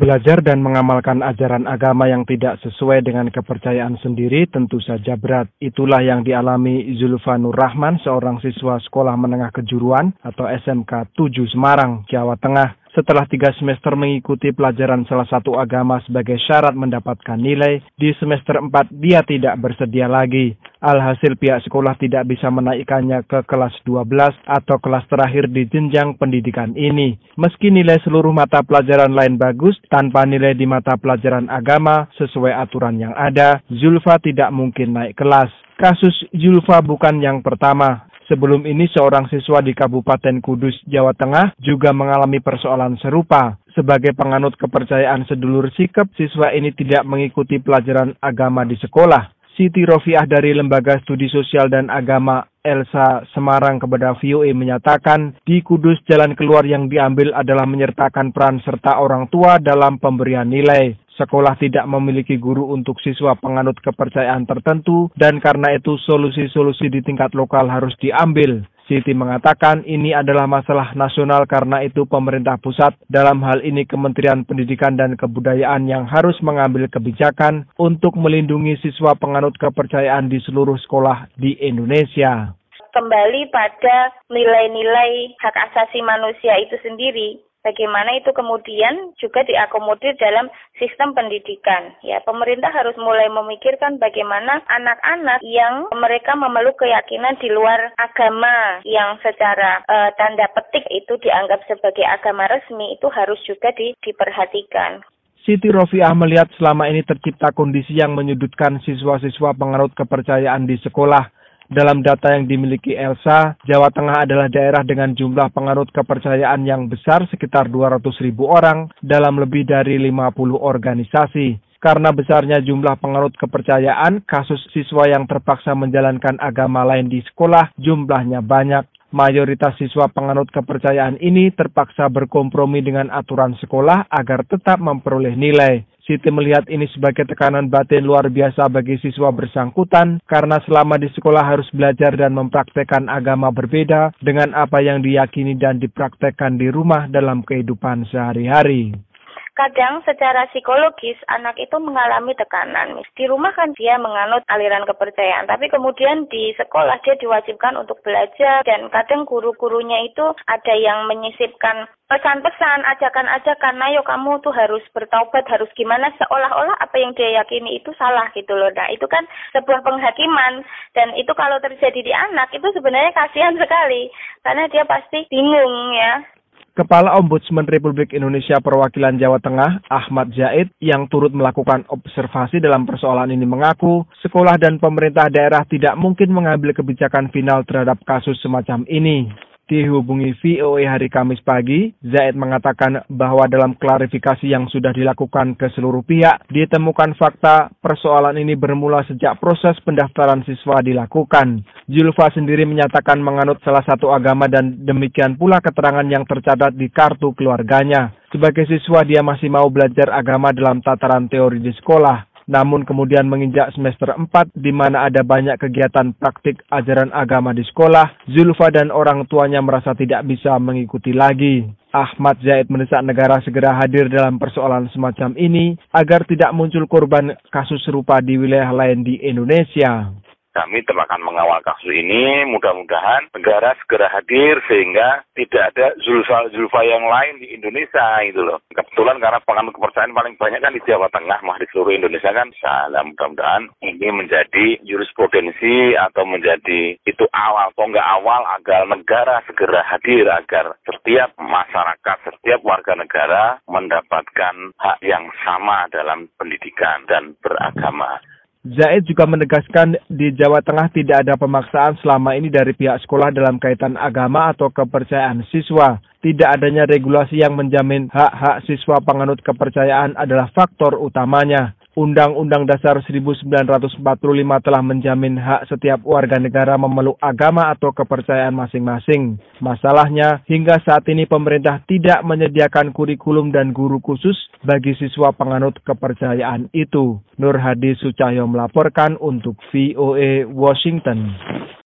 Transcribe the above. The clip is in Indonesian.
Belajar dan mengamalkan ajaran agama yang tidak sesuai dengan kepercayaan sendiri tentu saja berat. Itulah yang dialami Zulfa Nur Rahman, seorang siswa Sekolah Menengah Kejuruan atau SMK 7 Semarang, Jawa Tengah. Setelah 3 semester mengikuti pelajaran salah satu agama sebagai syarat mendapatkan nilai, di semester 4 dia tidak bersedia lagi. Alhasil pihak sekolah tidak bisa menaikkannya ke kelas 12 atau kelas terakhir di jenjang pendidikan ini. Meski nilai seluruh mata pelajaran lain bagus, tanpa nilai di mata pelajaran agama sesuai aturan yang ada, Zulfa tidak mungkin naik kelas. Kasus Zulfa bukan yang pertama. Sebelum ini seorang siswa di Kabupaten Kudus, Jawa Tengah juga mengalami persoalan serupa. Sebagai penganut kepercayaan sedulur sikep, siswa ini tidak mengikuti pelajaran agama di sekolah. Siti Rofiah dari Lembaga Studi Sosial dan Agama Elsa Semarang kepada VOA menyatakan, di Kudus jalan keluar yang diambil adalah menyertakan peran serta orang tua dalam pemberian nilai. Sekolah tidak memiliki guru untuk siswa penganut kepercayaan tertentu dan karena itu solusi-solusi di tingkat lokal harus diambil. Siti mengatakan ini adalah masalah nasional karena itu pemerintah pusat, dalam hal ini Kementerian Pendidikan dan Kebudayaan yang harus mengambil kebijakan untuk melindungi siswa penganut kepercayaan di seluruh sekolah di Indonesia. Kembali pada nilai-nilai hak asasi manusia itu sendiri. Bagaimana itu kemudian juga diakomodir dalam sistem pendidikan. Ya, pemerintah harus mulai memikirkan bagaimana anak-anak yang mereka memeluk keyakinan di luar agama yang secara tanda petik itu dianggap sebagai agama resmi itu harus juga diperhatikan. Siti Rofiah melihat selama ini tercipta kondisi yang menyudutkan siswa-siswa penganut kepercayaan di sekolah. Dalam data yang dimiliki Elsa, Jawa Tengah adalah daerah dengan jumlah penganut kepercayaan yang besar sekitar 200.000 orang dalam lebih dari 50 organisasi. Karena besarnya jumlah penganut kepercayaan, kasus siswa yang terpaksa menjalankan agama lain di sekolah jumlahnya banyak. Mayoritas siswa penganut kepercayaan ini terpaksa berkompromi dengan aturan sekolah agar tetap memperoleh nilai. Siti melihat ini sebagai tekanan batin luar biasa bagi siswa bersangkutan karena selama di sekolah harus belajar dan mempraktekkan agama berbeda dengan apa yang diyakini dan dipraktekkan di rumah dalam kehidupan sehari-hari. Kadang secara psikologis anak itu mengalami tekanan. Di rumah kan dia menganut aliran kepercayaan, tapi kemudian di sekolah dia diwajibkan untuk belajar dan kadang guru-gurunya itu ada yang menyisipkan pesan-pesan, ajakan-ajakan, ayo kamu tuh harus bertaubat, harus gimana, seolah-olah apa yang dia yakini itu salah gitu loh. Nah itu kan sebuah penghakiman dan itu kalau terjadi di anak itu sebenarnya kasihan sekali karena dia pasti bingung ya. Kepala Ombudsman Republik Indonesia Perwakilan Jawa Tengah, Ahmad Zaid, yang turut melakukan observasi dalam persoalan ini mengaku, sekolah dan pemerintah daerah tidak mungkin mengambil kebijakan final terhadap kasus semacam ini. Dihubungi VOA hari Kamis pagi, Zaid mengatakan bahwa dalam klarifikasi yang sudah dilakukan ke seluruh pihak, ditemukan fakta persoalan ini bermula sejak proses pendaftaran siswa dilakukan. Zulfa sendiri menyatakan menganut salah satu agama dan demikian pula keterangan yang tercatat di kartu keluarganya. Sebagai siswa dia masih mau belajar agama dalam tataran teori di sekolah. Namun kemudian menginjak semester 4 di mana ada banyak kegiatan praktik ajaran agama di sekolah, Zulfa dan orang tuanya merasa tidak bisa mengikuti lagi. Ahmad Zaid mendesak negara segera hadir dalam persoalan semacam ini agar tidak muncul korban kasus serupa di wilayah lain di Indonesia. Kami akan mengawal kasus ini, mudah-mudahan negara segera hadir sehingga tidak ada Zulfa yang lain di Indonesia gitu loh. Kebetulan karena penganut kepercayaan paling banyak kan di Jawa Tengah, di seluruh Indonesia kan. Mudah-mudahan ini menjadi jurisprudensi atau menjadi itu awal atau enggak awal agar negara segera hadir agar setiap masyarakat, setiap warga negara mendapatkan hak yang sama dalam pendidikan dan beragama. Zaid juga menegaskan di Jawa Tengah tidak ada pemaksaan selama ini dari pihak sekolah dalam kaitan agama atau kepercayaan siswa. Tidak adanya regulasi yang menjamin hak-hak siswa penganut kepercayaan adalah faktor utamanya. Undang-Undang Dasar 1945 telah menjamin hak setiap warga negara memeluk agama atau kepercayaan masing-masing. Masalahnya, hingga saat ini pemerintah tidak menyediakan kurikulum dan guru khusus bagi siswa penganut kepercayaan itu. Nur Hadi Sucahyo melaporkan untuk VOA Washington.